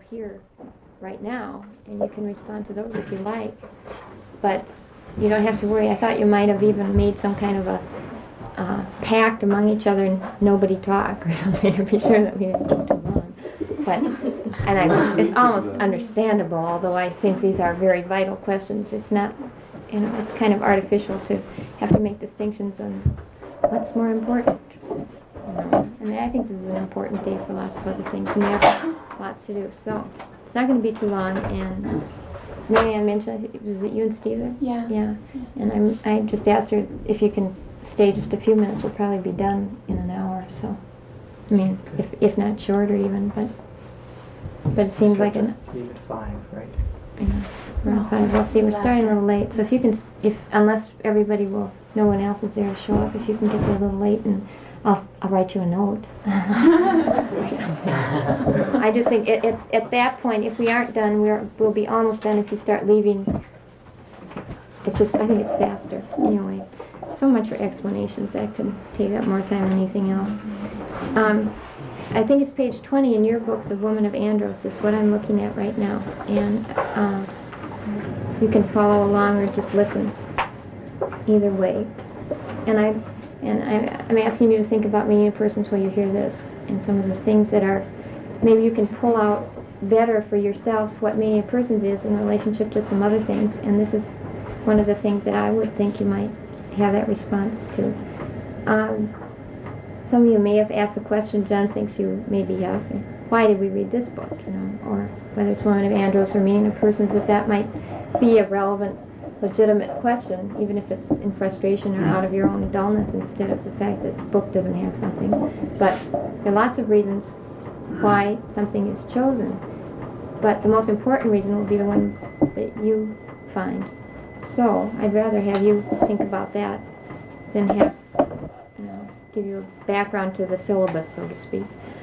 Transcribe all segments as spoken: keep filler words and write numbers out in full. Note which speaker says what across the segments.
Speaker 1: here right now, and you can respond to those if you like. But you don't have to worry. I thought you might have even made some kind of a uh, pact among each other and nobody talk or something to be sure that we didn't go too long. But, and I, it's almost understandable, although I think these are very vital questions. It's not, you know, it's kind of artificial to have to make distinctions on what's more important. You know? And I think this is an important day for lots of other things, and we have lots to do. So it's not going to be too long. And Mary Ann mentioned, was it you and Steve there?
Speaker 2: Yeah.
Speaker 1: Yeah. And I'm, I just asked her if you can stay just a few minutes. We'll probably be done in an hour or so. I mean, if if not shorter even, but but it seems like an.
Speaker 3: Leave at five, right?
Speaker 1: Yeah, around five. We'll see. We're starting a little late, so if you can, if unless everybody will, no one else is there to show up. If you can get there a little late, and I'll I'll write you a note. I just think at, at at that point, if we aren't done, we're we'll be almost done. If you start leaving, it's just I think it's faster anyway. So much for explanations. That could take up more time than anything else. Um, I think it's page twenty in your books of Woman of Andros is what I'm looking at right now, and um, you can follow along or just listen. Either way, and I and I'm, I'm asking you to think about meeting persons while you hear this, and some of the things that are maybe you can pull out better for yourselves what meeting persons is in relationship to some other things, and this is one of the things that I would think you might have that response to. Um, some of you may have asked the question John thinks you maybe have, why did we read this book, you know, or whether it's Woman of Andros or Meaning of Persons, that that might be a relevant, legitimate question, even if it's in frustration or out of your own dullness instead of the fact that the book doesn't have something. But there are lots of reasons why something is chosen, but the most important reason will be the ones that you find. So I'd rather have you think about that than have, you know, give you a background to the syllabus, so to speak.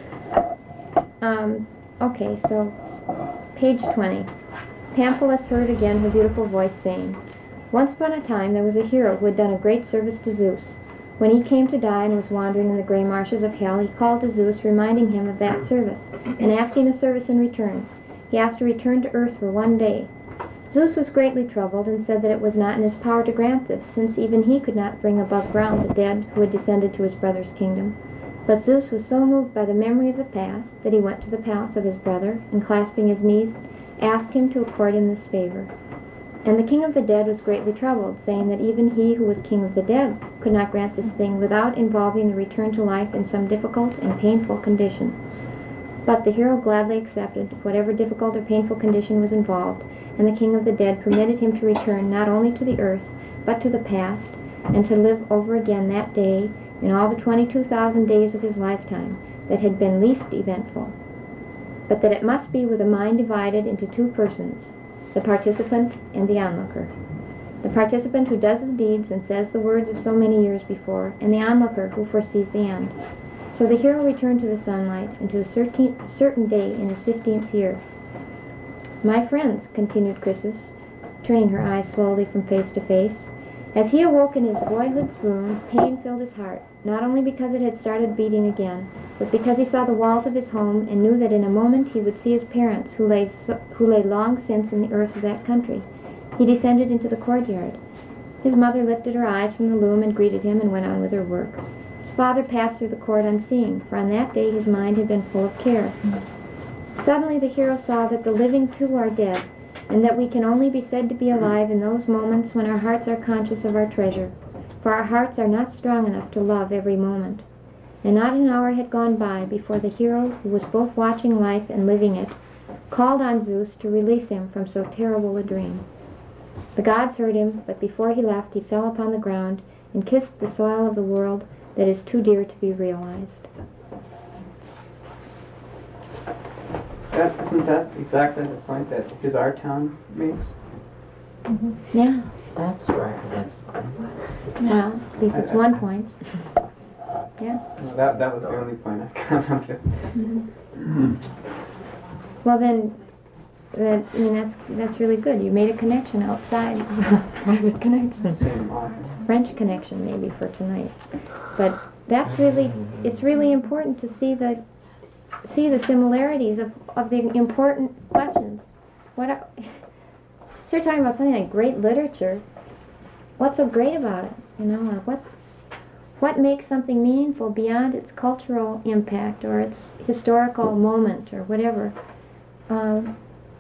Speaker 1: Um, okay, so page twenty. Pamphilus heard again her beautiful voice saying, "Once upon a time there was a hero who had done a great service to Zeus. When he came to die and was wandering in the gray marshes of hell, he called to Zeus, reminding him of that service, and asking a service in return. He asked to return to earth for one day. Zeus was greatly troubled, and said that it was not in his power to grant this, since even he could not bring above ground the dead who had descended to his brother's kingdom. But Zeus was so moved by the memory of the past that he went to the palace of his brother, and clasping his knees, asked him to accord him this favor. And the king of the dead was greatly troubled, saying that even he who was king of the dead could not grant this thing without involving the return to life in some difficult and painful condition. But the hero gladly accepted whatever difficult or painful condition was involved, and the king of the dead permitted him to return not only to the earth, but to the past, and to live over again that day in all the twenty-two thousand days of his lifetime that had been least eventful, but that it must be with a mind divided into two persons, the participant and the onlooker. The participant who does the deeds and says the words of so many years before, and the onlooker who foresees the end. So the hero returned to the sunlight and to a certain, certain day in his fifteenth year. My friends, continued Chrysis, turning her eyes slowly from face to face, as he awoke in his boyhood's room, pain filled his heart, not only because it had started beating again, but because he saw the walls of his home and knew that in a moment he would see his parents, who lay, so, who lay long since in the earth of that country. He descended into the courtyard. His mother lifted her eyes from the loom and greeted him and went on with her work. His father passed through the court unseeing, for on that day his mind had been full of care. Suddenly the hero saw that the living too are dead, and that we can only be said to be alive in those moments when our hearts are conscious of our treasure, for our hearts are not strong enough to love every moment. And not an hour had gone by before the hero, who was both watching life and living it, called on Zeus to release him from so terrible a dream. The gods heard him, but before he left he fell upon the ground and kissed the soil of the world that is too dear to be realized.
Speaker 3: That, isn't that exactly the point that his our town makes?
Speaker 1: Mm-hmm. Yeah.
Speaker 4: That's right.
Speaker 1: Well, at least it's one point. Yeah.
Speaker 3: Well, that that was the only point I got out of it.
Speaker 1: Mm-hmm. Well then, that, I mean that's that's really good. You made a connection outside, private connection.
Speaker 3: Same author.
Speaker 1: French connection maybe for tonight, but that's really it's really important to see the see the similarities of, of the important questions. What are, start talking about something like great literature. What's so great about it? You know, or what what makes something meaningful beyond its cultural impact or its historical moment or whatever? Um,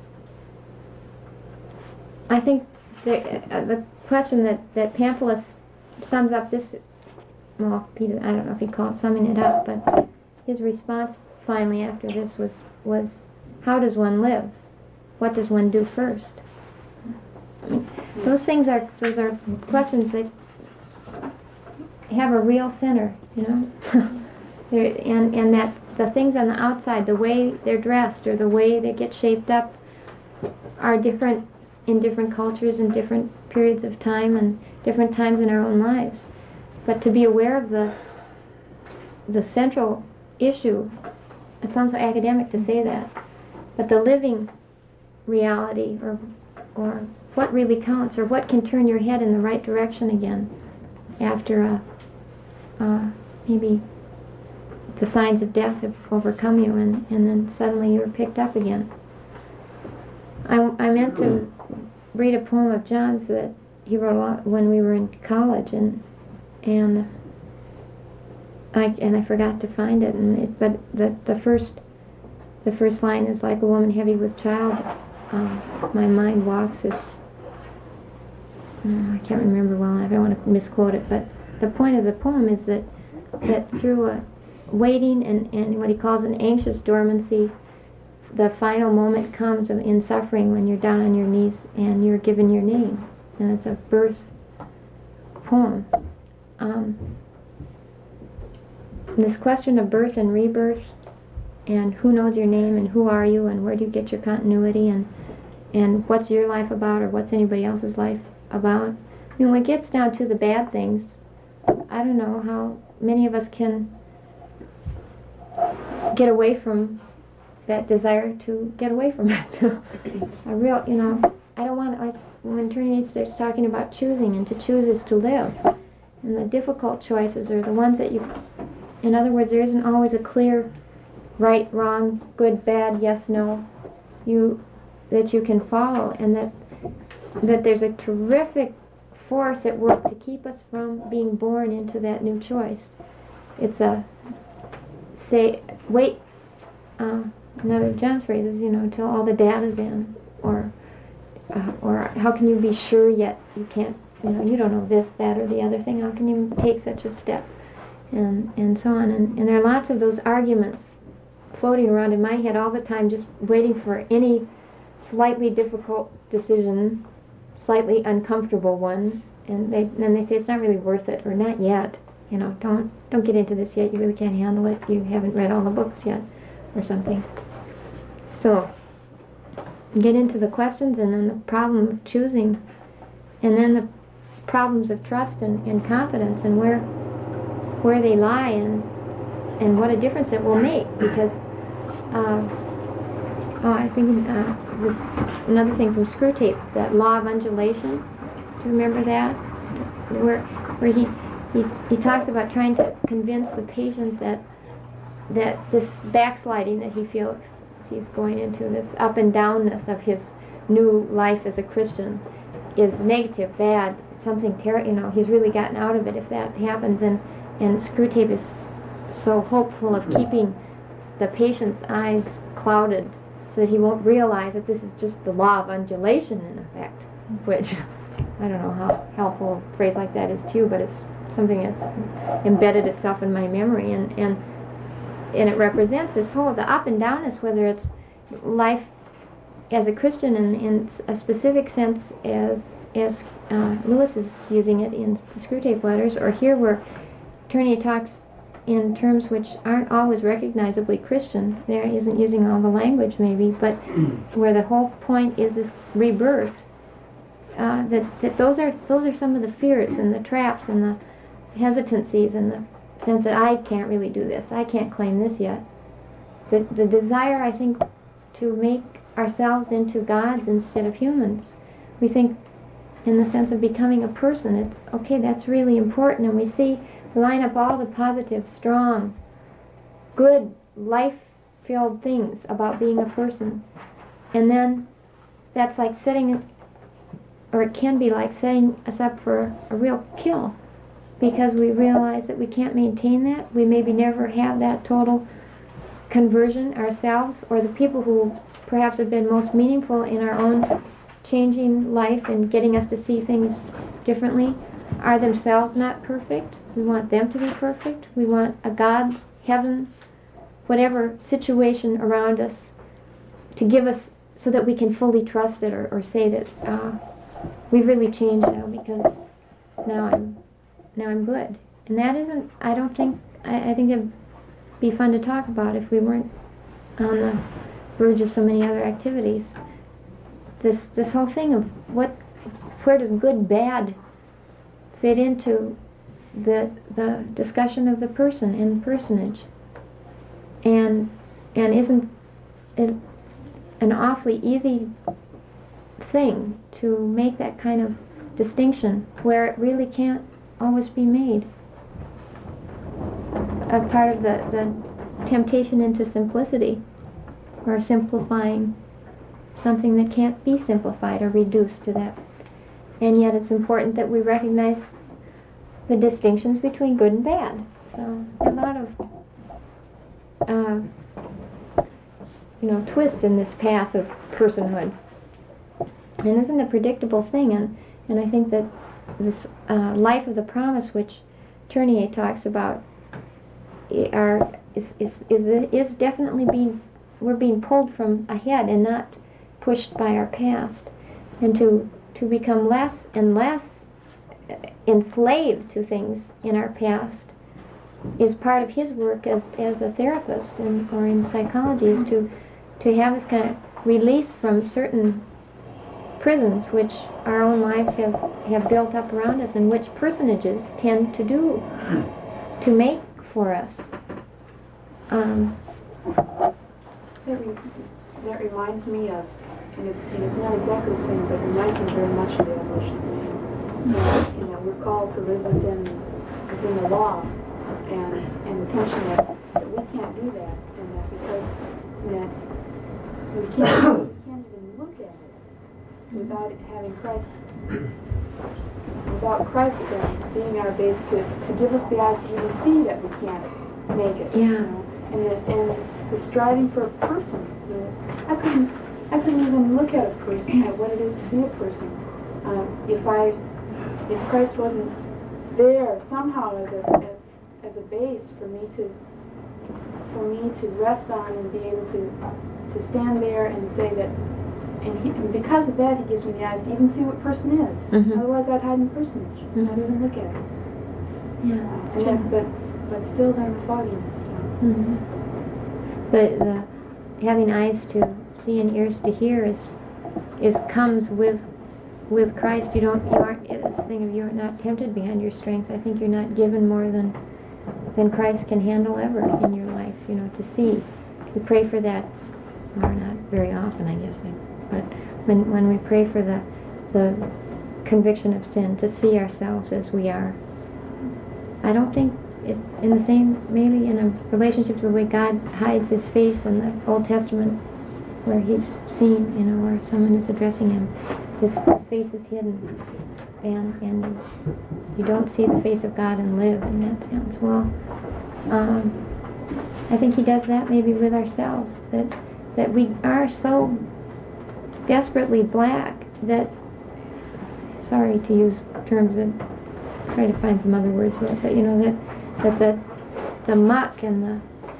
Speaker 1: I think the, uh, the question that, that Pamphilus sums up this, well, he, I don't know if he'd call it summing it up, but his response finally after this was, was how does one live? What does one do first? I mean, those things are, those are questions that have a real center, you know? and, and that the things on the outside, the way they're dressed or the way they get shaped up are different in different cultures and different periods of time and different times in our own lives. But to be aware of the the central issue, it sounds so academic to say that, but the living reality or or what really counts or what can turn your head in the right direction again after a, uh, maybe the signs of death have overcome you and, and then suddenly you're picked up again. I, I meant to read a poem of John's that he wrote a lot when we were in college, and and I and I forgot to find it. And it, but the the first the first line is like a woman heavy with child. Um, my mind walks. It's uh, I can't remember well. I don't want to misquote it, but the point of the poem is that that through a waiting and and what he calls an anxious dormancy, the final moment comes of, in suffering when you're down on your knees and you're given your name. And it's a birth poem. Um, this question of birth and rebirth and who knows your name and who are you and where do you get your continuity and and what's your life about or what's anybody else's life about. I mean, when it gets down to the bad things, I don't know how many of us can get away from that desire to get away from it. A real, you know, I don't want to, like, when Trinity starts talking about choosing, and to choose is to live. And the difficult choices are the ones that you, in other words, there isn't always a clear right, wrong, good, bad, yes, no, you, that you can follow, and that, that there's a terrific force at work to keep us from being born into that new choice. It's a, say, wait, uh, another of John's phrases, you know, until all the data's in, or uh, or how can you be sure yet you can't, you know, you don't know this, that, or the other thing, how can you take such a step, and and so on, and, and there are lots of those arguments floating around in my head all the time, just waiting for any slightly difficult decision, slightly uncomfortable one, and they then they say it's not really worth it, or not yet, you know, don't don't get into this yet, you really can't handle it, you haven't read all the books yet, or something. So, get into the questions and then the problem of choosing, and then the problems of trust and, and confidence and where where they lie and and what a difference it will make, because uh, oh, I think uh, this another thing from Screwtape, that law of undulation. Do you remember that? Where where he he, he talks about trying to convince the patient that that this backsliding that he feels he's going into, this up and downness of his new life as a Christian, is negative, bad, something terrible. You know, he's really gotten out of it if that happens. And and Screwtape is so hopeful of keeping the patient's eyes clouded so that he won't realize that this is just the law of undulation in effect. Which I don't know how helpful a phrase like that is to you, but it's something that's embedded itself in my memory, and and. And it represents this whole, the up and downness, whether it's life as a Christian in, in a specific sense as as uh, Lewis is using it in the Screwtape letters, or here where Turney talks in terms which aren't always recognizably Christian. There he isn't using all the language maybe, but where the whole point is this rebirth. Uh, that that those are those are some of the fears and the traps and the hesitancies and the sense that I can't really do this, I can't claim this yet. The, the desire, I think, to make ourselves into gods instead of humans. We think in the sense of becoming a person, it's, okay, that's really important, and we see, line up all the positive, strong, good, life filled things about being a person. And then that's like setting, or it can be like setting us up for a real kill, because we realize that we can't maintain that. We maybe never have that total conversion ourselves, or the people who perhaps have been most meaningful in our own changing life and getting us to see things differently are themselves not perfect. We want them to be perfect. We want a God, heaven, whatever situation around us to give us so that we can fully trust it, or, or say that uh, we've really changed now because now I'm now I'm good. And that isn't, I don't think, I, I think it'd be fun to talk about if we weren't on the verge of so many other activities. This this whole thing of what, where does good, bad fit into the the discussion of the person and personage, and and isn't it an awfully easy thing to make that kind of distinction where it really can't always be made? A part of the, the temptation into simplicity, or simplifying something that can't be simplified or reduced to that. And yet it's important that we recognize the distinctions between good and bad. So a lot of uh, you know, twists in this path of personhood. And isn't a predictable thing, and, and I think that this uh, life of the promise, which Tournier talks about, are, is, is, is, is definitely being, we're being pulled from ahead and not pushed by our past, and to, to become less and less enslaved to things in our past is part of his work as, as a therapist and, or in psychology, is to, to have this kind of release from certain prisons which our own lives have, have built up around us, and which personages tend to do, to make for us. Um,
Speaker 2: that, re- that reminds me of, and it's, and it's not exactly the same, but it reminds me very much of the evolution thing. And, you know, we're called to live within within the law, and, and the tension that, that we can't do that, and that because that we can't, we can't even look at it without it having Christ, without Christ then being our base to, to give us the eyes to even see that we can't make it.
Speaker 1: Yeah.
Speaker 2: You know? And the, and the striving for a person. You know? I couldn't I couldn't even look at a person, at what it is to be a person, um, if I if Christ wasn't there somehow as a as, as a base for me to for me to rest on and be able to to stand there and say that. And, he, and because of that, he gives me the eyes to even see what person is.
Speaker 1: Mm-hmm.
Speaker 2: Otherwise, I'd hide in the personage,
Speaker 1: Mm-hmm.
Speaker 2: not even look at it.
Speaker 1: yeah,
Speaker 2: Uh,
Speaker 1: it's
Speaker 2: and
Speaker 1: true.
Speaker 2: that, but but still, then the fogginess. You know.
Speaker 1: Mm-hmm. But the having eyes to see and ears to hear is is comes with with Christ. You don't you aren't it's the thing of you're not tempted beyond your strength. I think you're not given more than than Christ can handle ever in your life. You know, to see. We pray for that, or not very often, I guess. I, but when when we pray for the the conviction of sin, to see ourselves as we are. I don't think it, in the same, maybe in a relationship to the way God hides his face in the Old Testament, where he's seen, you know, where someone is addressing him, his, his face is hidden, and and you don't see the face of God and live in that sense. Well, um, I think he does that maybe with ourselves, that that we are so desperately black that, sorry to use terms that, try to find some other words for it, but you know, that that the the muck and the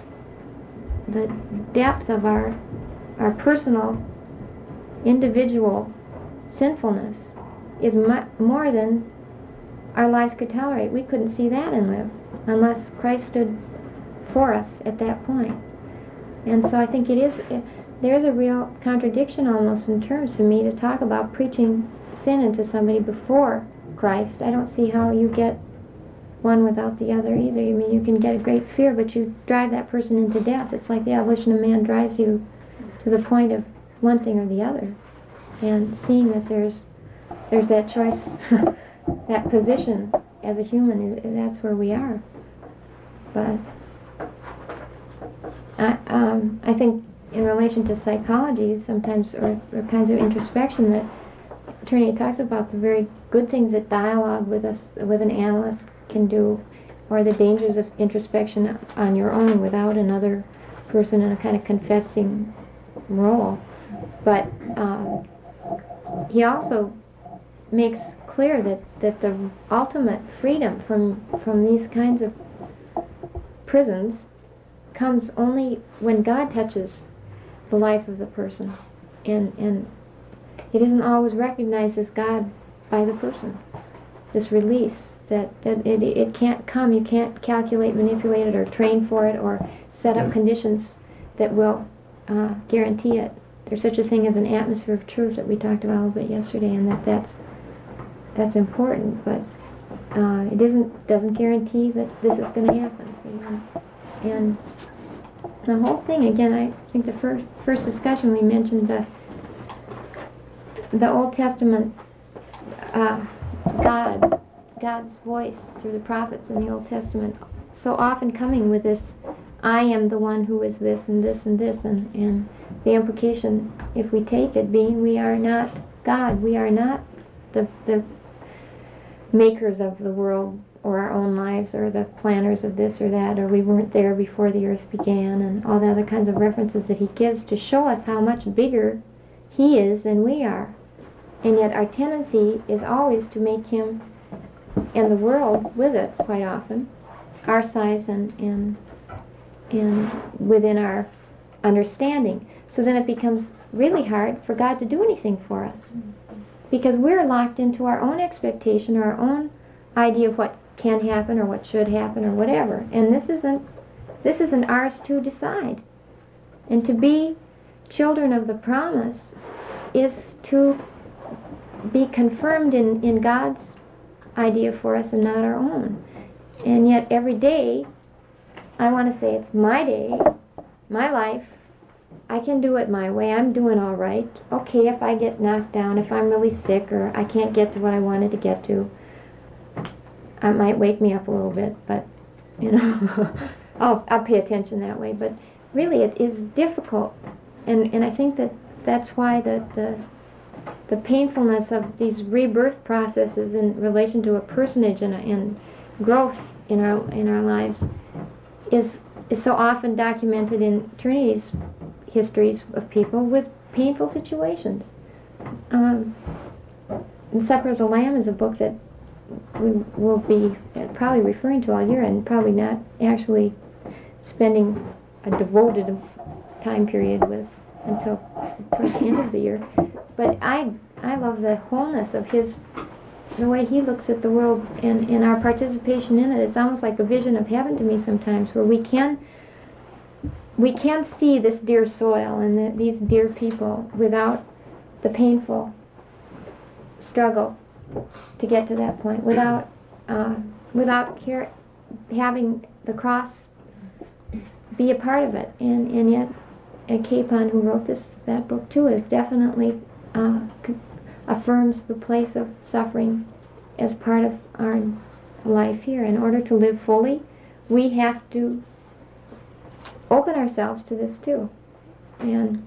Speaker 1: the depth of our our personal individual sinfulness is mu- more than our lives could tolerate. We couldn't see that and live unless Christ stood for us at that point. And so I think it is it, there's a real contradiction almost in terms to me to talk about preaching sin into somebody before Christ. I don't see how you get one without the other either. I mean, you can get a great fear, but you drive that person into death. It's like the abolition of man drives you to the point of one thing or the other. And seeing that there's there's that choice, that position as a human, that's where we are. But I, um, I think in relation to psychology, sometimes, or, or kinds of introspection, that Trinity talks about the very good things that dialogue with us, with an analyst can do, or the dangers of introspection on your own without another person in a kind of confessing role. But uh, he also makes clear that, that the ultimate freedom from from these kinds of prisons comes only when God touches the life of the person, and and it isn't always recognized as God by the person. This release, that, that it, it can't come, you can't calculate, manipulate it, or train for it, or set up conditions that will uh, guarantee it. There's such a thing as an atmosphere of truth that we talked about a little bit yesterday, and that that's that's important, but uh, it isn't doesn't guarantee that this is going to happen. See? And the whole thing, again, I think the first first discussion we mentioned the the Old Testament, uh, God, God's voice through the prophets in the Old Testament, so often coming with this, I am the one who is this and this and this, and, and the implication, if we take it, being we are not God, we are not the the makers of the world or our own lives, or the planners of this or that, or we weren't there before the earth began, and all the other kinds of references that he gives to show us how much bigger he is than we are. And yet our tendency is always to make him, and the world with it quite often, our size and, and, and within our understanding. So then it becomes really hard for God to do anything for us, because we're locked into our own expectation or our own idea of what can happen or what should happen or whatever. And this isn't this isn't ours to decide. And to be children of the promise is to be confirmed in, in God's idea for us and not our own. And yet every day I want to say it's my day, my life. I can do it my way. I'm doing all right. Okay, if I get knocked down, if I'm really sick, or I can't get to what I wanted to get to, it might wake me up a little bit, but, you know, I'll, I'll pay attention that way. But really, it is difficult, and, and I think that that's why the, the, the painfulness of these rebirth processes in relation to a personage and, and growth in our in our lives is is so often documented in Trinity's histories of people with painful situations. Um, and Supper of the Lamb is a book that we will be probably referring to all year, and probably not actually spending a devoted time period with until towards the end of the year. But I I love the wholeness of his, the way he looks at the world, and, and our participation in it. It's almost like a vision of heaven to me sometimes, where we can we can see this dear soil and the, these dear people without the painful struggle to get to that point, without uh, without care, having the cross be a part of it. And, and yet, uh, Capon, who wrote this that book too, is definitely uh, c- affirms the place of suffering as part of our life here. In order to live fully, we have to open ourselves to this too. And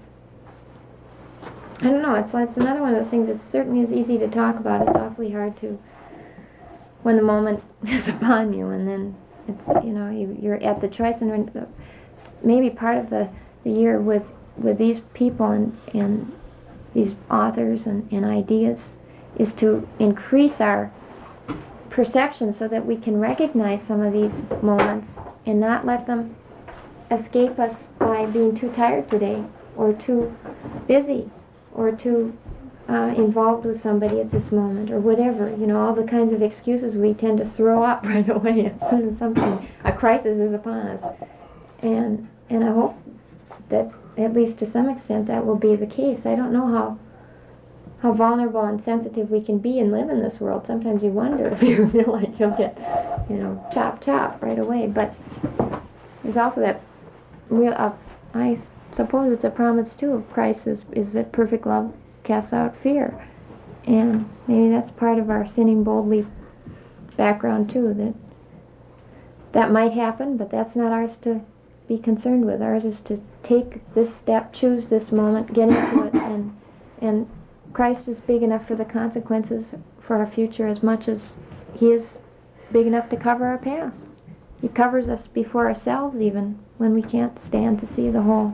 Speaker 1: I don't know, it's, it's another one of those things that certainly is easy to talk about. It's awfully hard to, when the moment is upon you, and then it's, you know, you, you're at the choice, and the, maybe part of the, the year with, with these people and, and these authors and, and ideas is to increase our perception so that we can recognize some of these moments and not let them escape us by being too tired today, or too busy, or too uh, involved with somebody at this moment, or whatever. You know, all the kinds of excuses we tend to throw up right away as soon as something, a crisis is upon us. And and I hope that, at least to some extent, that will be the case. I don't know how how vulnerable and sensitive we can be and live in this world. Sometimes you wonder if you feel like you'll get, you know, chop chop right away. But there's also that real, uh, I suppose it's a promise too of Christ, is, is that perfect love casts out fear. And maybe that's part of our sinning boldly background too, that that might happen, but that's not ours to be concerned with. Ours is to take this step, choose this moment, get into it, and and Christ is big enough for the consequences for our future as much as He is big enough to cover our past. He covers us before ourselves even when we can't stand to see the whole.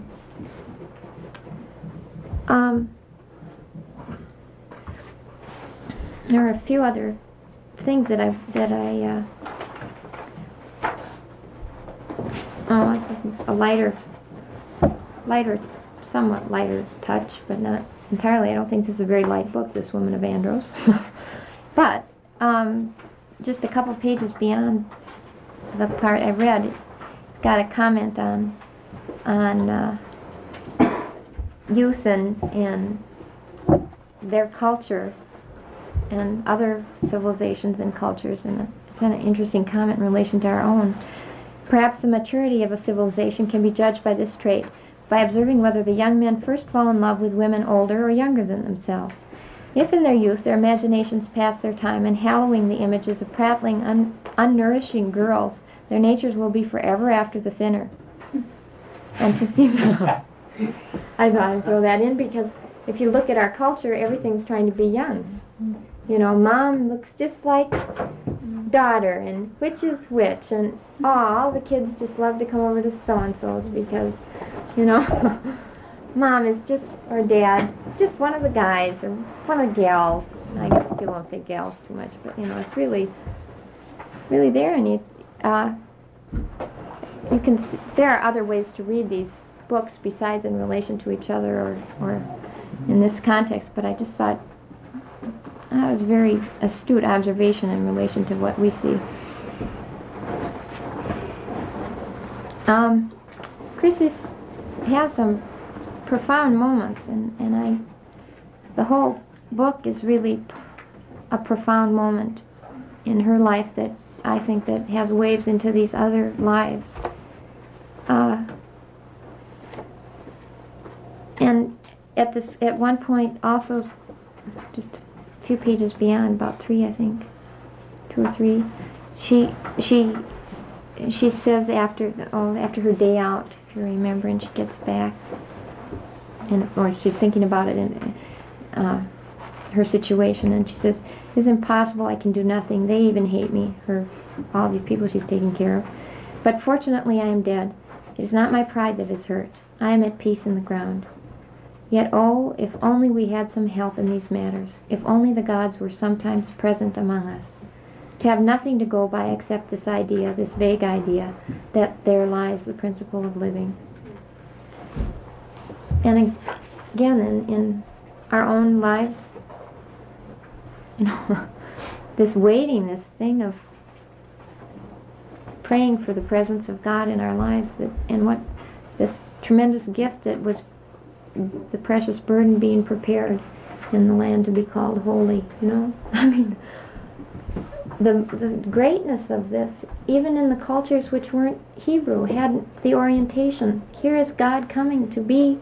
Speaker 1: Um, there are a few other things that I that I. Uh, oh, this is a lighter, lighter, somewhat lighter touch, but not entirely. I don't think this is a very light book, this Woman of Andros. But um, just a couple pages beyond the part I read, it's got a comment on on uh, youth and and their culture and other civilizations and cultures, and it's an interesting comment in relation to our own. Perhaps the maturity of a civilization can be judged by this trait, by observing whether the young men first fall in love with women older or younger than themselves. If in their youth their imaginations pass their time in hallowing the images of prattling, un- unnourishing girls, their natures will be forever after the thinner. And to see... I thought I'd throw that in because if you look at our culture, everything's trying to be young. You know, mom looks just like daughter, and which is which, and oh, all the kids just love to come over to so-and-so's because, you know, mom is just, or dad, just one of the guys, or one of the gals. I guess people won't say gals too much, but, you know, it's really, really there, and you, uh, you can see, there are other ways to read these books besides in relation to each other or, or in this context, but I just thought that was very astute observation in relation to what we see. Um, Chrysis has some profound moments, and, and I, the whole book is really a profound moment in her life that I think that has waves into these other lives. Uh, and at this, at one point also, just a few pages beyond, about three, I think, two or three, she she she says after oh after her day out, if you remember, and she gets back, and or she's thinking about it in uh, her situation, and she says, "It's impossible. I can do nothing. They even hate me. Her all these people she's taking care of. But fortunately, I am dead. It is not my pride that is hurt. I am at peace in the ground." Yet, oh, if only we had some help in these matters, if only the gods were sometimes present among us. To have nothing to go by except this idea, this vague idea, that there lies the principle of living. And again, in, in our own lives, you know, this waiting, this thing of praying for the presence of God in our lives, that, and what this tremendous gift that was the precious burden being prepared in the land to be called holy, you know? I mean, the the greatness of this, even in the cultures which weren't Hebrew, had the orientation. Here is God coming to be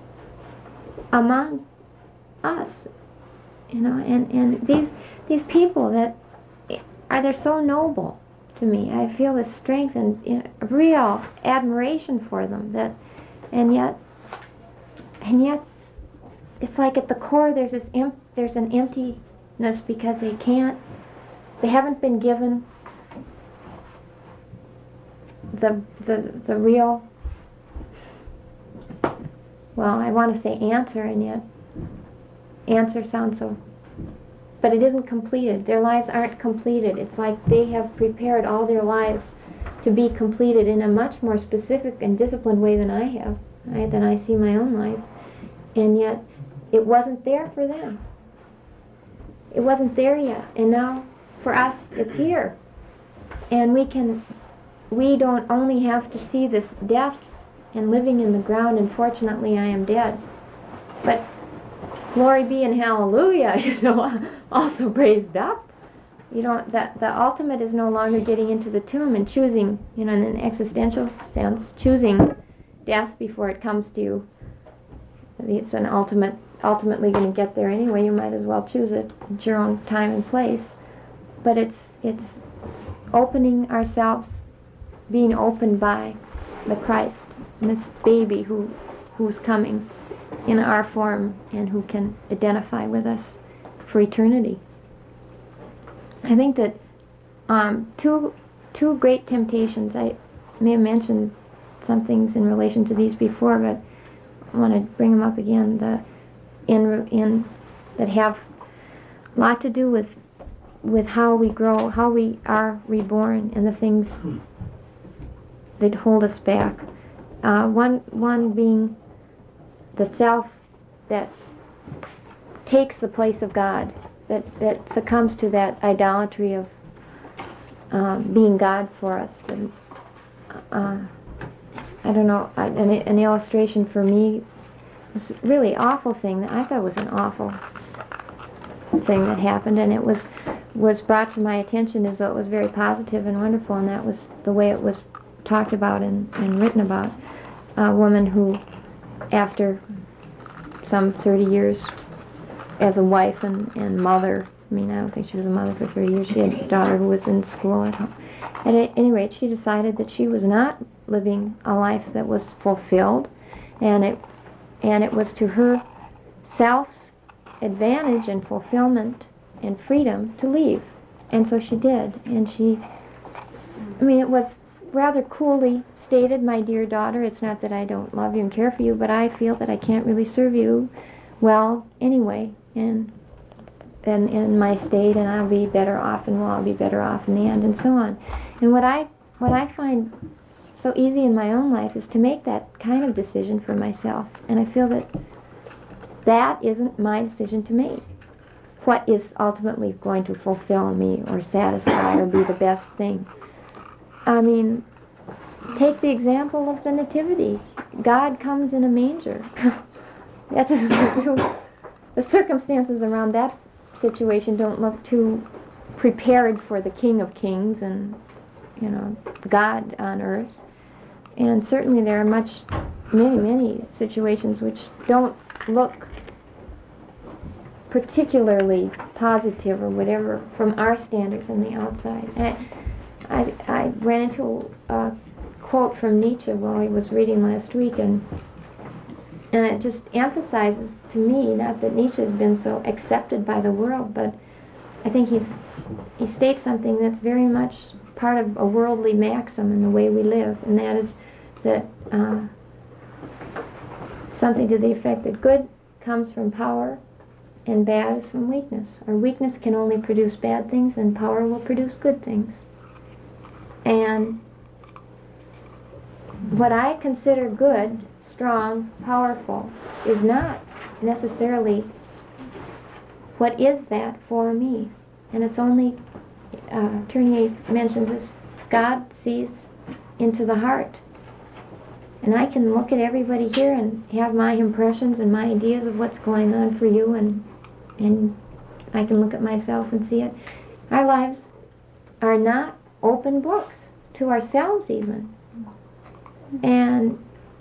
Speaker 1: among us, you know, and, and these these people that are, they're so noble to me. I feel this strength and, you know, real admiration for them, that, and yet And yet, it's like at the core there's this em- there's an emptiness because they can't, they haven't been given the the the real, well, I want to say answer, and yet answer sounds so, but it isn't completed. Their lives aren't completed. It's like they have prepared all their lives to be completed in a much more specific and disciplined way than I have, I, than I see my own life. And yet, it wasn't there for them. It wasn't there yet. And now, for us, it's here. And we can, we don't only have to see this death and living in the ground, and fortunately I am dead. But glory be and hallelujah, you know, also raised up. You know, that the ultimate is no longer getting into the tomb and choosing, you know, in an existential sense, choosing death before it comes to you. It's an ultimate, ultimately going to get there anyway. You might as well choose it at your own time and place. But it's it's opening ourselves, being opened by the Christ, this baby who who's coming in our form and who can identify with us for eternity. I think that um, two two great temptations, I may have mentioned some things in relation to these before, but I want to bring them up again, the in in that have a lot to do with with how we grow, how we are reborn, and the things that hold us back. Uh, one one being the self that takes the place of God, that, that succumbs to that idolatry of um, being God for us. And, uh, I don't know, I, an, an illustration for me was a really awful thing that I thought was an awful thing that happened, and it was was brought to my attention as though it was very positive and wonderful, and that was the way it was talked about and, and written about. A woman who, after some thirty years as a wife and, and mother, I mean, I don't think she was a mother for thirty years, she had a daughter who was in school at home. At any rate, she decided that she was not living a life that was fulfilled, and it and it was to her self's advantage and fulfillment and freedom to leave. And so she did. And she, I mean, it was rather coolly stated, my dear daughter, it's not that I don't love you and care for you, but I feel that I can't really serve you well anyway, and in, in my state, and I'll be better off, and well, I'll be better off in the end, and so on. And what I what I find so easy in my own life is to make that kind of decision for myself, and I feel that that isn't my decision to make. What is ultimately going to fulfill me or satisfy or be the best thing? I mean, take the example of the Nativity. God comes in a manger. That doesn't look too, the circumstances around that situation don't look too prepared for the King of Kings and, you know, God on earth. And certainly there are much, many, many situations which don't look particularly positive or whatever from our standards on the outside. I, I, I ran into a quote from Nietzsche while I was reading last week, and and it just emphasizes to me, not that Nietzsche has been so accepted by the world, but I think he's he states something that's very much part of a worldly maxim in the way we live, and that is that uh, something to the effect that good comes from power and bad is from weakness. Or weakness can only produce bad things, and power will produce good things. And what I consider good, strong, powerful, is not necessarily what is that for me. And it's only, uh, Tournier mentions this, God sees into the heart. And I can look at everybody here and have my impressions and my ideas of what's going on for you, and and I can look at myself and see it. Our lives are not open books to ourselves even. And,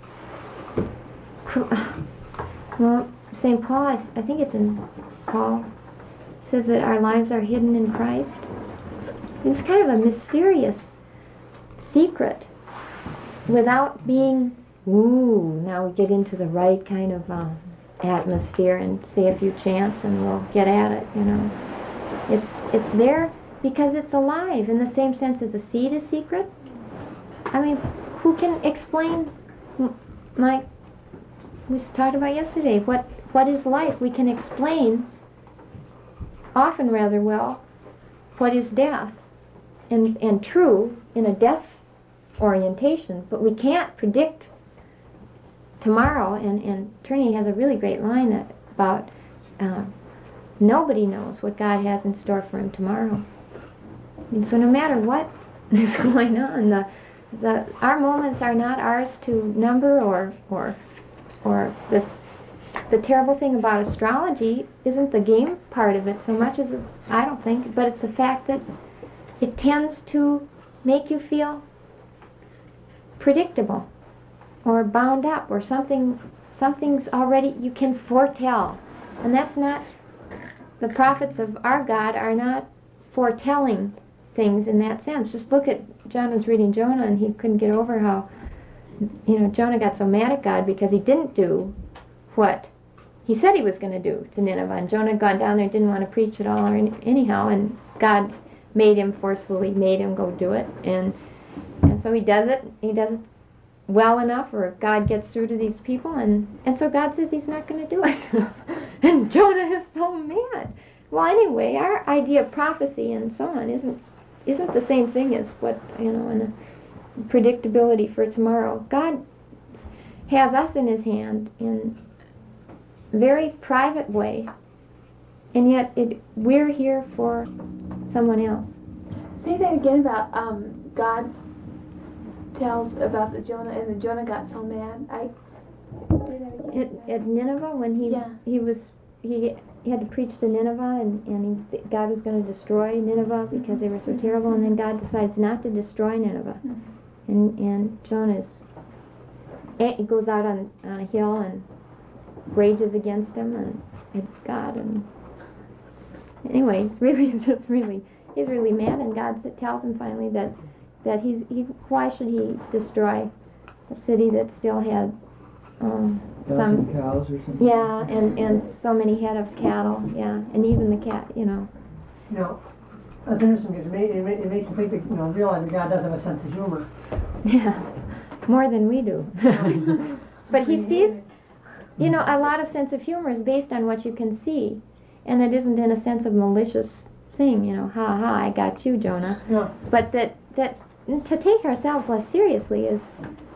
Speaker 1: well, Saint Paul, I, I think it's in Paul, says that our lives are hidden in Christ. It's kind of a mysterious secret without being, ooh, now we get into the right kind of um, atmosphere and say a few chants and we'll get at it, you know. It's it's there because it's alive in the same sense as a seed is secret. I mean, who can explain, like we talked about yesterday, what what is life? We can explain, often rather well, what is death, and and true in a death orientation, but we can't predict tomorrow. And, and Tournier has a really great line about uh, nobody knows what God has in store for him tomorrow. And so no matter what is going on, the the our moments are not ours to number, or or or the the terrible thing about astrology isn't the game part of it so much as it, I don't think, but it's the fact that it tends to make you feel predictable or bound up, or something something's already, you can foretell. And that's not, the prophets of our God are not foretelling things in that sense. Just look at, John was reading Jonah and he couldn't get over how you know, Jonah got so mad at God because he didn't do what he said he was going to do to Nineveh. And Jonah had gone down there and didn't want to preach at all or any, anyhow. And God made him forcefully, made him go do it. And and so he does it. He does it well enough, or God gets through to these people. And, and so God says he's not going to do it. And Jonah is so mad. Well, anyway, our idea of prophecy and so on isn't isn't the same thing as what, you know, and predictability for tomorrow. God has us in his hand in a very private way, and yet it, we're here for someone else.
Speaker 2: Say that again about um, God tells about the Jonah, and the Jonah got so mad. I say that again.
Speaker 1: At, at Nineveh, when he
Speaker 2: Yeah.
Speaker 1: he was he, he had to preach to Nineveh, and, and he, God was going to destroy Nineveh because they were so terrible, and then God decides not to destroy Nineveh.
Speaker 2: Mhm.
Speaker 1: And and Jonah's, he goes out on, on a hill and rages against him and, and God. And anyway, he's really just really he's really mad. And God tells him finally that that he's he why should he destroy a city that still had um, some
Speaker 4: cows or something.
Speaker 1: yeah and and so many head of cattle, yeah, and even the cat, you know.
Speaker 5: You know, that's interesting because it, ma- it, ma- it makes you think that, you know, realize that God does have a sense of humor.
Speaker 1: Yeah, more than we do. But he sees, you know, a lot of sense of humor is based on what you can see, and it isn't in a sense of malicious thing, you know, ha ha, I got you, Jonah.
Speaker 5: Yeah.
Speaker 1: But that that to take ourselves less seriously is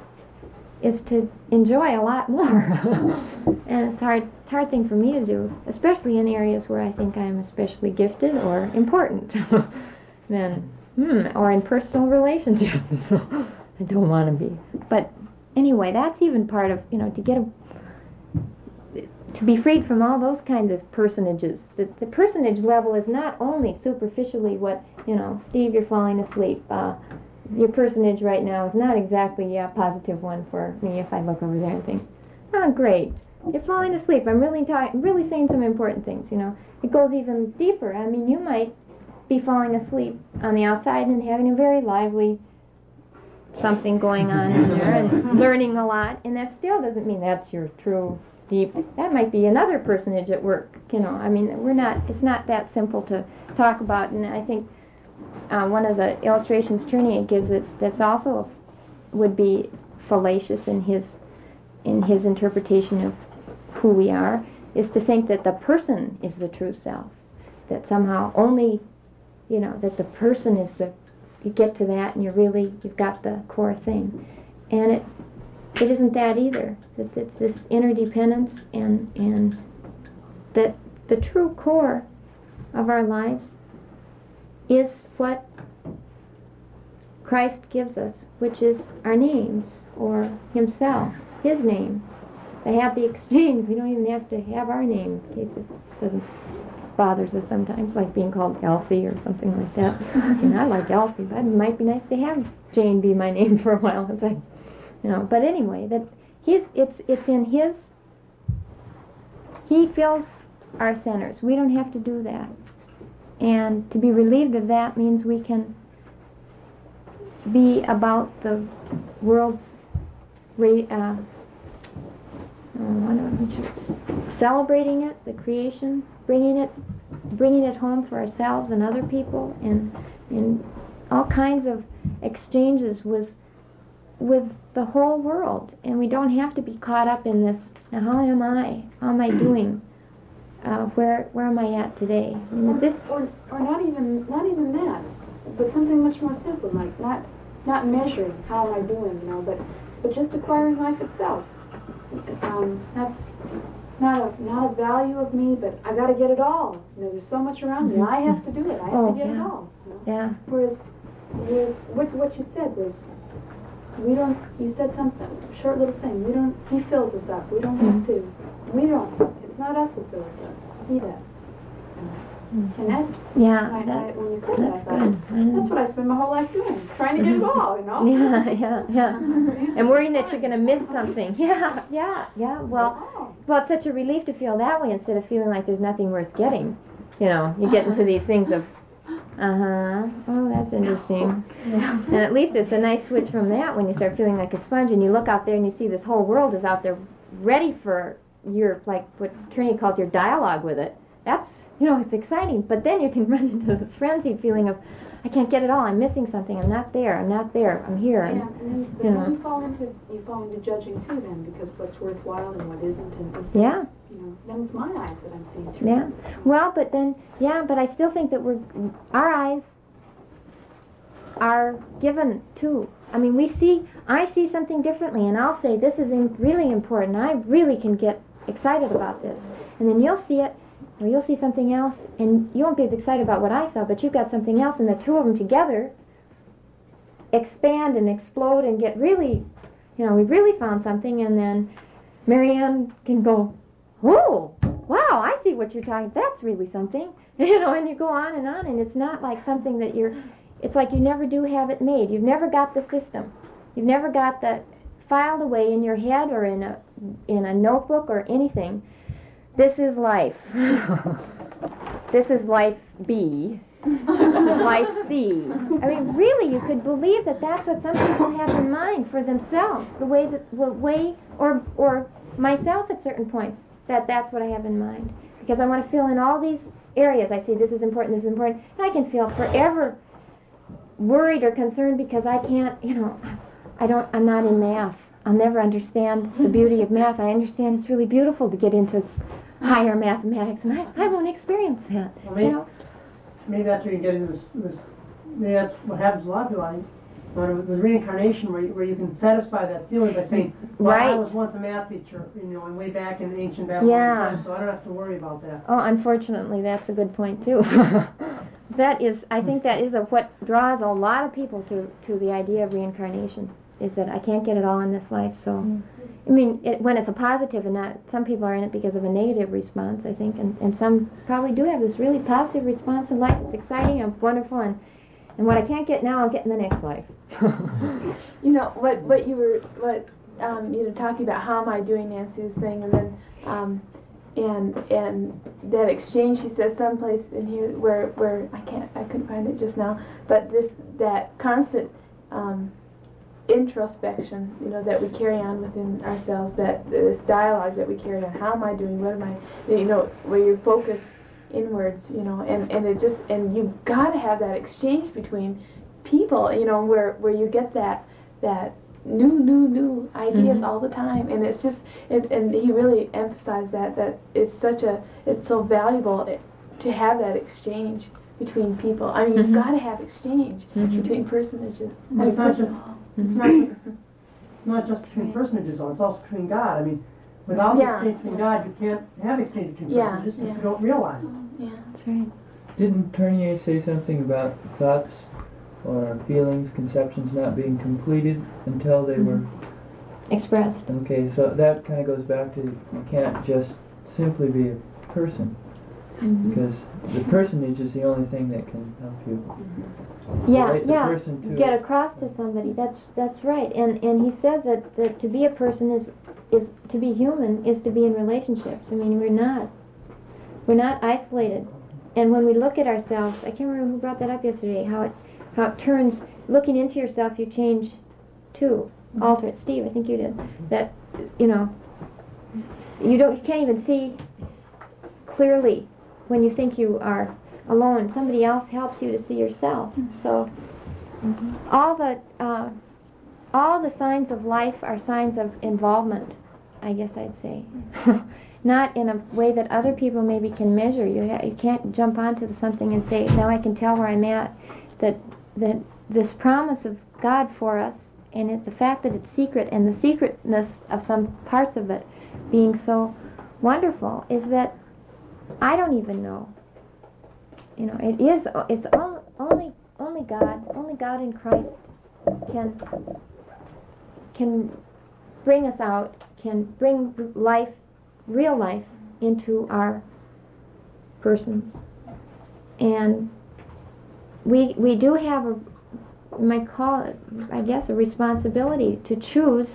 Speaker 1: is to enjoy a lot more, and it's hard hard thing for me to do, especially in areas where I think I'm especially gifted or important. Then, hmm, or in personal relationships. I don't want to be. But anyway, that's even part of, you know, to get a, to be freed from all those kinds of personages. The, the personage level is not only superficially what, you know, Steve, you're falling asleep. Uh, your personage right now is not exactly a positive one for me if I look over there and think, oh, great, you're falling asleep. I'm really ta- really saying some important things, you know. It goes even deeper. I mean, you might be falling asleep on the outside and having a very lively something going on in there and learning a lot, and that still doesn't mean that's your true deep. That might be another personage at work, you know. I mean, we're not, it's not that simple to talk about. And I think uh, one of the illustrations Trini gives it that's also would be fallacious in his in his interpretation of who we are is to think that the person is the true self, that somehow only, you know, that the person is the, you get to that and you're really, you've got the core thing. And it it isn't that either. That it's this interdependence, and and that the true core of our lives is what Christ gives us, which is our names, or himself, his name. The happy exchange. We don't even have to have our name in case it doesn't bothers us sometimes, like being called Elsie or something like that. And I like Elsie, but it might be nice to have Jane be my name for a while. It's like, you know. But anyway, that he's it's it's in his. He fills our centers. We don't have to do that, and to be relieved of that means we can be about the world's ra- uh, uh, celebrating it, the creation, bringing it, bringing it home for ourselves and other people, and in all kinds of exchanges with with the whole world. And we don't have to be caught up in this. Now, how am I? How am I doing? Uh, where where am I at today? I mean, this
Speaker 2: or, or not even not even that, but something much more simple, like not not measuring how am I doing, you know, but but just acquiring life itself. Um, that's not a not a value of me, but I got to get it all. You know, there's so much around me. I have to do it. I have
Speaker 1: Oh,
Speaker 2: to get
Speaker 1: yeah.
Speaker 2: it all. You know?
Speaker 1: yeah.
Speaker 2: Whereas, whereas what what you said was, we don't. You said something short little thing. We don't. He fills us up. We don't have to. We don't. It's not us who fills us up. He does. And, and that's.
Speaker 1: Yeah,
Speaker 2: I, I,
Speaker 1: that,
Speaker 2: when you said that, I
Speaker 1: that's
Speaker 2: thought
Speaker 1: good.
Speaker 2: that's what I spend my whole life doing, trying to get it all. You know.
Speaker 1: Yeah, yeah, yeah. And worrying that you're going to miss something. Yeah, yeah, yeah. Well, well, it's such a relief to feel that way instead of feeling like there's nothing worth getting. You know, you get into these things of, Uh-huh. Oh, that's interesting.
Speaker 2: Yeah.
Speaker 1: And at least it's a nice switch from that when you start feeling like a sponge and you look out there and you see this whole world is out there ready for your, like what Kearney called your dialogue with it. That's, you know, it's exciting. But then you can run into this frenzied feeling of, I can't get it all. I'm missing something. I'm not there. I'm not there. I'm here.
Speaker 2: Yeah,
Speaker 1: And,
Speaker 2: and then, but
Speaker 1: you
Speaker 2: then
Speaker 1: know.
Speaker 2: you fall into you fall into judging too then because what's worthwhile and what isn't and it's,
Speaker 1: yeah.
Speaker 2: you know, then it's my eyes that I'm seeing through.
Speaker 1: Yeah. Well, but then, yeah, but I still think that we're, our eyes are given too. I mean, we see, I see something differently, and I'll say, this is im- really important. I really can get excited about this. And then you'll see it, or you'll see something else, and you won't be as excited about what I saw, but you've got something else, and the two of them together expand and explode and get really, you know, we really found something, and then Marianne can go, oh, wow, I see what you're talking, that's really something, you know, and you go on and on, and it's not like something that you're, it's like you never do have it made. You've never got the system. You've never got the filed away in your head or in a in a notebook or anything. This is life. This is life B. This is life C. I mean, really, you could believe that that's what some people have in mind for themselves. The way that, the way, or or myself at certain points, that that's what I have in mind. Because I want to fill in all these areas. I see this is important, this is important, and I can feel forever worried or concerned because I can't, you know, I don't, I'm not in math. I'll never understand the beauty of math. I understand it's really beautiful to get into higher mathematics, and I, I won't experience that,
Speaker 5: Well, maybe,
Speaker 1: you know.
Speaker 5: maybe that's where you get into this, this, maybe that's what happens to a lot of people, I think, uh, with with reincarnation, where you, where you can satisfy that feeling by saying, well, I
Speaker 1: Right.
Speaker 5: was once a math teacher, you know, and way back in ancient Babylon
Speaker 1: Yeah.
Speaker 5: times, so I don't have to worry about that.
Speaker 1: Oh, unfortunately, that's a good point, too. That is, I think that is a, what draws a lot of people to, to the idea of reincarnation, is that I can't get it all in this life, so... I mean, it, when it's a positive and not... Some people are in it because of a negative response, I think, and, and some probably do have this really positive response in life. It's exciting and wonderful, and, and what I can't get now, I'll get in the next life.
Speaker 4: You know, what, what you were, what, um, you know, talking about how am I doing Nancy's thing, and then, um, and, and that exchange, she says someplace in here where, where, I can't, I couldn't find it just now, but this, that constant, um, introspection, you know, that we carry on within ourselves, that this dialogue that we carry on, how am I doing, what am I, you know, where you focus inwards, you know, and, and it just, and you've got to have that exchange between people, you know, where, where you get that, that new, new, new ideas
Speaker 1: Mhm.
Speaker 4: all the time, and it's just, it, and he really emphasized that, that it's such a, it's so valuable it, to have that exchange between people. I mean,
Speaker 1: Mhm.
Speaker 4: you've got to have exchange
Speaker 1: Mhm.
Speaker 4: between personages.
Speaker 5: Well,
Speaker 4: I mean,
Speaker 5: it's not
Speaker 4: person-
Speaker 5: It's not just, not just between personages, though, it's also between God. I mean, without the
Speaker 4: Yeah.
Speaker 5: exchange between God, you can't have exchange between
Speaker 4: Yeah,
Speaker 5: personages because
Speaker 4: yeah.
Speaker 5: you don't realize it.
Speaker 4: yeah.
Speaker 1: That's right.
Speaker 6: Didn't Tournier say something about thoughts or feelings, conceptions not being completed until they were...
Speaker 1: Expressed.
Speaker 6: Okay, so that kind of goes back to you can't just simply be a person,
Speaker 1: Mhm.
Speaker 6: because the personage is the only thing that can help you
Speaker 1: Yeah,
Speaker 6: relate the
Speaker 1: yeah.
Speaker 6: person to...
Speaker 1: Get across to somebody. That's that's right. And and he says that, that to be a person is is to be human is to be in relationships. I mean, we're not we're not isolated. And when we look at ourselves, I can't remember who brought that up yesterday. How it how it turns looking into yourself, you change too. Alter it. Steve, I think you did. That you know you don't you can't even see clearly when you think you are alone. Somebody else helps you to see yourself. So all the uh, all the signs of life are signs of involvement, I guess I'd say. Not in a way that other people maybe can measure. You ha- you can't jump onto something and say, now I can tell where I'm at. That that this promise of God for us, and it, the fact that it's secret, and the secretness of some parts of it being so wonderful, is that I don't even know. You know, it is, it's all, only, only God, only God in Christ can, can bring us out, can bring life, real life, into our persons. And we, we do have a, you might call it, I guess, a responsibility to choose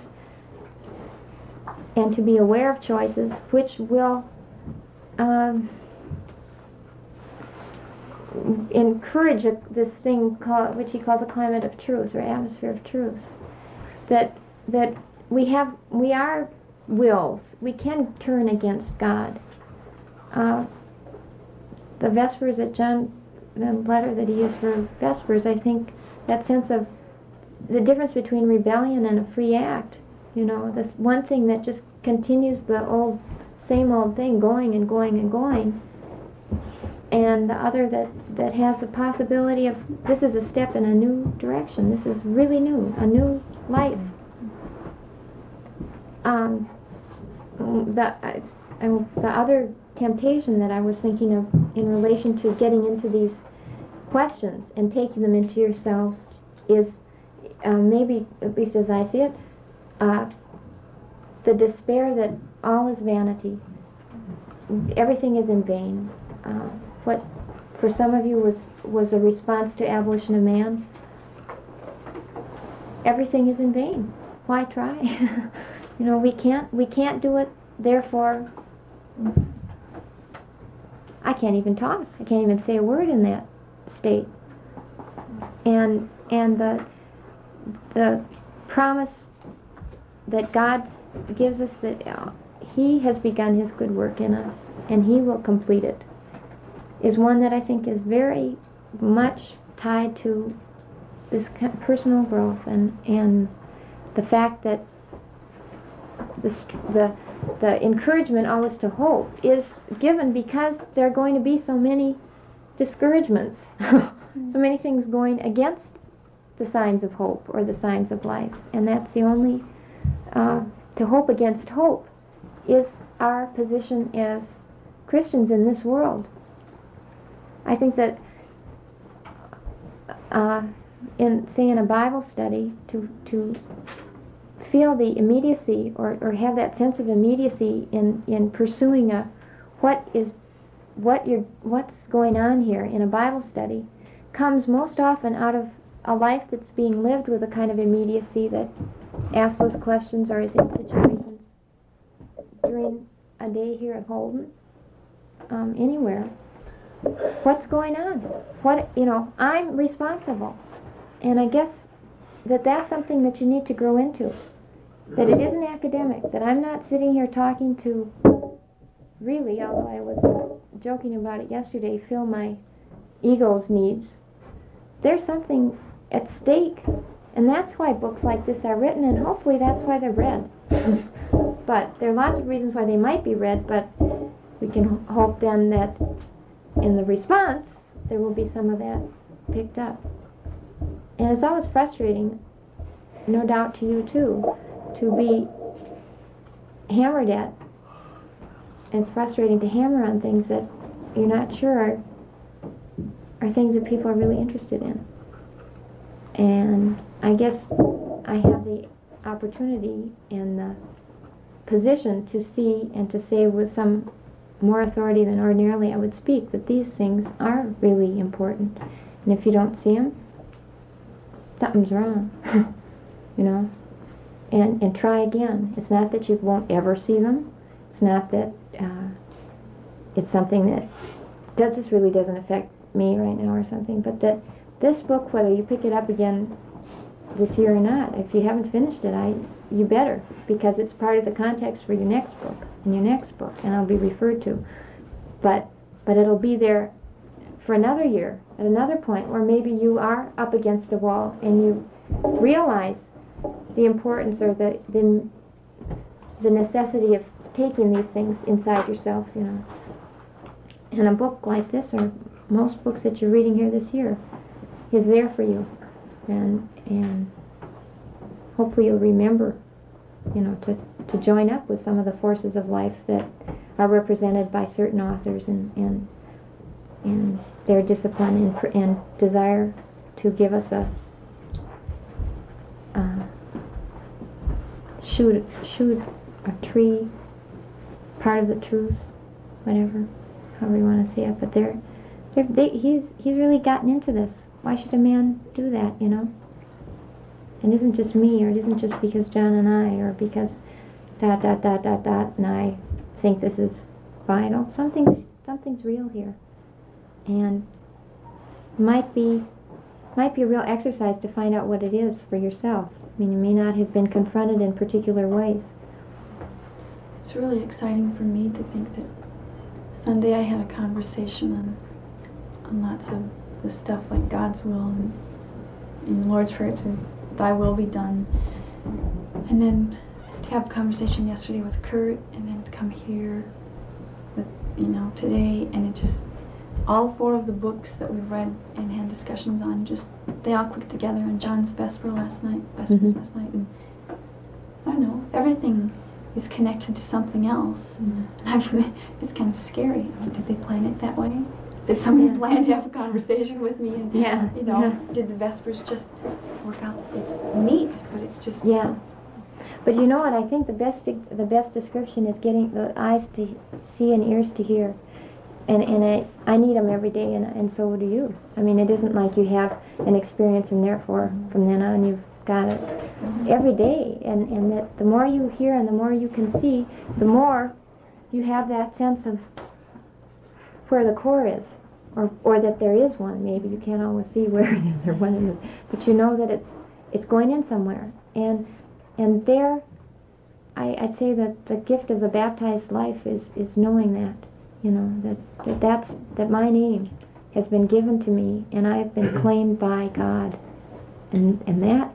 Speaker 1: and to be aware of choices which will, um, encourage a, this thing called, which he calls a climate of truth or atmosphere of truth. That that we have, we are wills. We can turn against God. Uh, the Vespers that John, the letter that he used for Vespers, I think that sense of the difference between rebellion and a free act. You know, the one thing that just continues the old, same old thing going and going and going, and the other that, that has the possibility of, this is a step in a new direction. This is really new, a new life. Um, the, uh, the other temptation that I was thinking of in relation to getting into these questions and taking them into yourselves is uh, maybe, at least as I see it, uh, the despair that all is vanity. Everything is in vain. Uh, what for some of you was, was a response to abolition of man, everything is in vain. Why try? You know, we can't we can't do it, therefore I can't even talk. I can't even say a word in that state. And and the the promise that God gives us, that uh, He has begun His good work in us and He will complete it, is one that I think is very much tied to this personal growth and and the fact that the the the encouragement always to hope is given because there are going to be so many discouragements, so many things going against the signs of hope or the signs of life, and that's the only uh, to hope against hope is our position as Christians in this world. I think that uh, in say in a Bible study to to feel the immediacy or, or have that sense of immediacy in, in pursuing a what is what you're what's going on here in a Bible study comes most often out of a life that's being lived with a kind of immediacy that asks those questions or is in situations during a day here at Holden, um, anywhere. What's going on? What, you know, I'm responsible. And I guess that that's something that you need to grow into. That it isn't academic, that I'm not sitting here talking to, really, although I was joking about it yesterday, fill my ego's needs. There's something at stake, and that's why books like this are written, and hopefully that's why they're read. But there are lots of reasons why they might be read, but we can hope then that in the response there will be some of that picked up. And it's always frustrating, no doubt to you too, to be hammered at. And it's frustrating to hammer on things that you're not sure are, are things that people are really interested in. And I guess I have the opportunity and the position to see and to say with some more authority than ordinarily I would speak that these things are really important. And if you don't see them, something's wrong. You know? And and try again. It's not that you won't ever see them. It's not that uh, it's something that does, this really doesn't affect me right now or something, but that this book, whether you pick it up again this year or not, if you haven't finished it, I you better, because it's part of the context for your next book and your next book, and I'll be referred to. But but it'll be there for another year, at another point where maybe you are up against a wall and you realize the importance or the the, the necessity of taking these things inside yourself, you know. And a book like this, or most books that you're reading here this year, is there for you, and and hopefully you'll remember, you know, to, to join up with some of the forces of life that are represented by certain authors and and, and their discipline and, and desire to give us a uh, shoot shoot a tree, part of the truth, whatever, however you want to say it. But they're, they're they, he's he's really gotten into this. Why should a man do that, you know? And it isn't just me, or it isn't just because John and I, or because dot dot dot dot dot and I think this is vital. Something's something's real here, and might be might be a real exercise to find out what it is for yourself. I mean, you may not have been confronted in particular ways.
Speaker 2: It's really exciting for me to think that Sunday I had a conversation on, on lots of the stuff like God's will, and in the Lord's Prayer it says, "Thy will be done." And then to have a conversation yesterday with Kurt, and then to come here with, you know, today, and it just, all four of the books that we read and had discussions on, just, they all clicked together, and John's Vesper last night, Vespers
Speaker 1: Mhm.
Speaker 2: last night, and I don't know, everything is connected to something else.
Speaker 1: Mm-hmm.
Speaker 2: And I really, it's kind of scary. I mean, did they plan it that way? Did somebody
Speaker 1: Yeah.
Speaker 2: plan to have a conversation with me? And,
Speaker 1: Yeah,
Speaker 2: you know,
Speaker 1: yeah.
Speaker 2: did the Vespers just work out? It's neat, but it's just...
Speaker 1: Yeah. But you know what? I think the best the best description is getting the eyes to see and ears to hear. And and I, I need them every day, and and so do you. I mean, it isn't like you have an experience and therefore from then on you've got it every day. And, and that the more you hear and the more you can see, the more you have that sense of where the core is. Or, or that there is one. Maybe you can't always see where it is or what it is, but you know that it's it's going in somewhere. And and there, I, I'd say that the gift of the baptized life is, is knowing that, you know, that, that that's that my name has been given to me, and I have been claimed by God, and and that.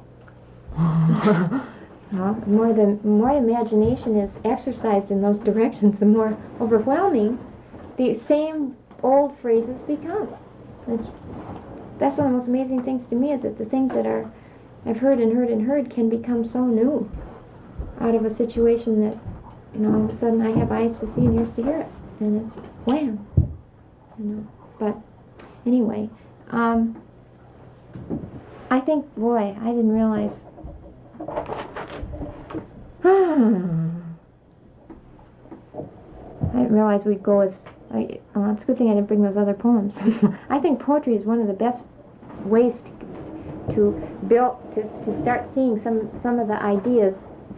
Speaker 1: Well, the more the more imagination is exercised in those directions, the more overwhelming the same old phrases become. That's, that's one of the most amazing things to me, is that the things that are I've heard and heard and heard can become so new out of a situation that, you know, all of a sudden I have eyes to see and ears to hear it, and it's wham, you know. But anyway, um, I think, boy, I didn't realize. I didn't realize we'd go as. I, well, it's a good thing I didn't bring those other poems. I think poetry is one of the best ways to, to build, to, to start seeing some some of the ideas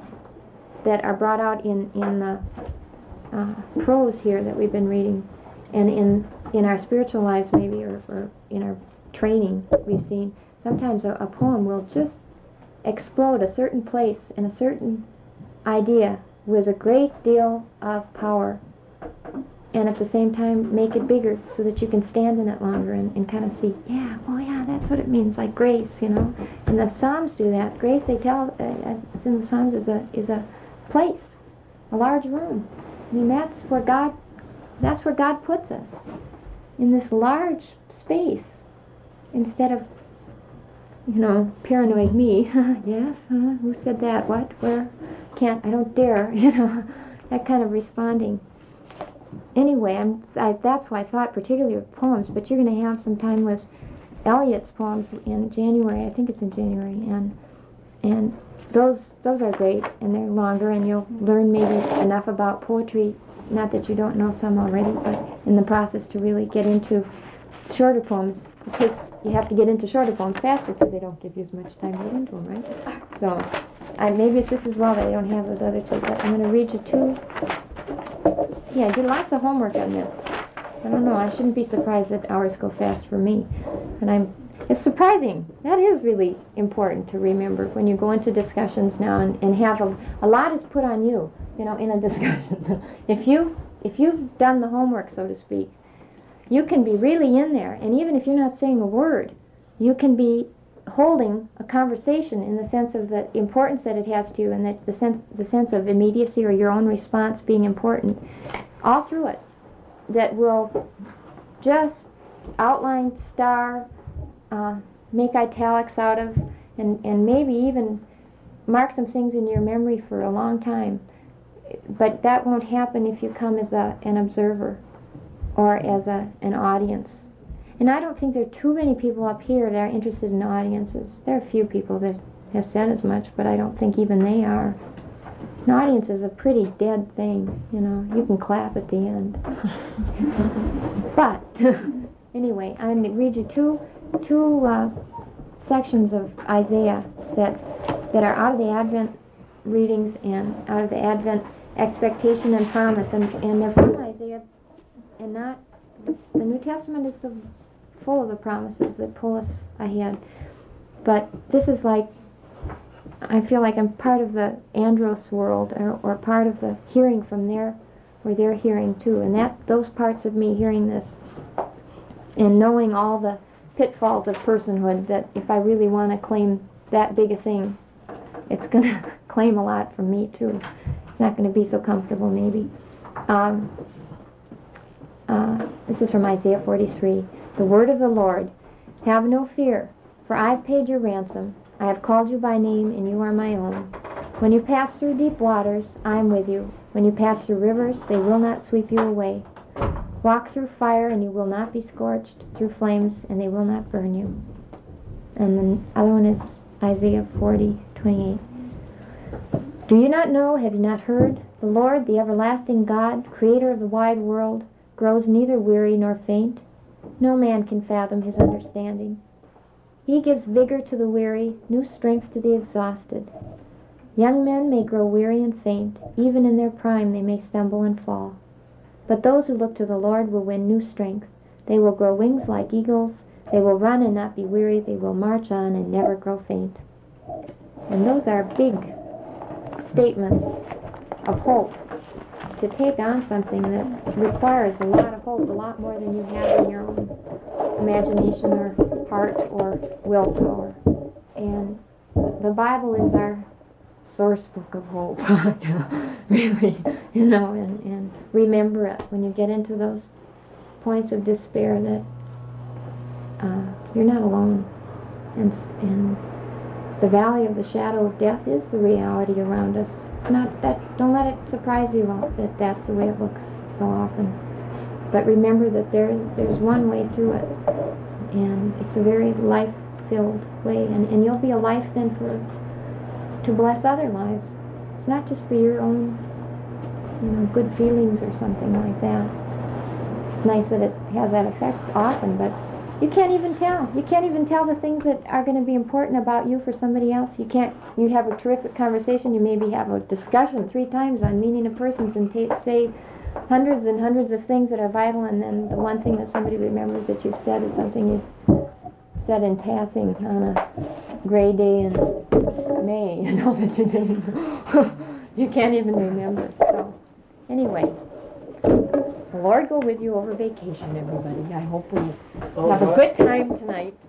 Speaker 1: that are brought out in in the uh, prose here that we've been reading, and in in our spiritual lives maybe, or, or in our training we've seen. Sometimes a, a poem will just explode a certain place and a certain idea with a great deal of power, and at the same time make it bigger so that you can stand in it longer and, and kind of see, yeah, oh yeah, that's what it means, like grace, you know. And the Psalms do that. Grace, they tell, uh, it's in the Psalms, is a is a place, a large room. I mean, that's where God, that's where God puts us, in this large space, instead of, you know, paranoid me. Yes, huh? Who said that? What? Where? Can't, I don't dare, you know, that kind of responding. Anyway, I'm, I, that's why I thought particularly of poems, but you're going to have some time with Eliot's poems in January. I think it's in January, and and those those are great, and they're longer, and you'll learn maybe enough about poetry, not that you don't know some already, but in the process to really get into shorter poems. It takes, you have to get into shorter poems faster because they don't give you as much time to get into them, right? So I, maybe it's just as well that I don't have those other two, but I'm going to read you two. See, I did lots of homework on this. I don't know, I shouldn't be surprised that hours go fast for me. And I'm, it's surprising. That is really important to remember when you go into discussions now, and, and have a, a lot is put on you, you know, in a discussion. if you if you've done the homework, so to speak, you can be really in there, and even if you're not saying a word, you can be holding a conversation in the sense of the importance that it has to you, and that the sense the sense of immediacy or your own response being important all through it, that will just outline, star, uh, make italics out of, and, and maybe even mark some things in your memory for a long time. But that won't happen if you come as a, an observer or as a, an audience. And I don't think there are too many people up here that are interested in audiences. There are a few people that have said as much, but I don't think even they are. An audience is a pretty dead thing, you know. You can clap at the end. But, anyway, I'm going to read you two, two uh, sections of Isaiah that, that are out of the Advent readings and out of the Advent expectation and promise. And, and they're from Isaiah, and not, the New Testament is the full of the promises that pull us ahead. But this is like, I feel like I'm part of the Andros world, or, or part of the hearing from there, where they're hearing too. And that those parts of me hearing this and knowing all the pitfalls of personhood, that if I really want to claim that big a thing, it's going to claim a lot from me too. It's not going to be so comfortable maybe. Um, uh, this is from Isaiah forty-three. The word of the Lord, have no fear, for I have paid your ransom. I have called you by name, and you are my own. When you pass through deep waters, I am with you. When you pass through rivers, they will not sweep you away. Walk through fire, and you will not be scorched, through flames, and they will not burn you. And the other one is Isaiah forty twenty-eight. Do you not know, have you not heard? The Lord, the everlasting God, creator of the wide world, grows neither weary nor faint. No man can fathom his understanding. He gives vigor to the weary, new strength to the exhausted. Young men may grow weary and faint. Even in their prime they may stumble and fall. But those who look to the Lord will win new strength. They will grow wings like eagles. They will run and not be weary. They will march on and never grow faint. And those are big statements of hope, to take on something that requires a lot of hope, a lot more than you have in your own imagination or heart or willpower. And the Bible is our source book of hope. Really, you know, and, and remember it when you get into those points of despair, that uh, you're not alone. And, and the valley of the shadow of death is the reality around us. It's not that, don't let it surprise you that that's the way it looks so often. But remember that there there's one way through it, and it's a very life-filled way, and, and you'll be a life then for to bless other lives. It's not just for your own, you know, good feelings or something like that. It's nice that it has that effect often, but you can't even tell. You can't even tell the things that are going to be important about you for somebody else. You can't, you have a terrific conversation, you maybe have a discussion three times on meaning of persons and ta say hundreds and hundreds of things that are vital, and then the one thing that somebody remembers that you've said is something you said in passing on a gray day in May, you know, that you didn't, you can't even remember. So, anyway. The Lord go with you over vacation, everybody. I hope we have a good time tonight.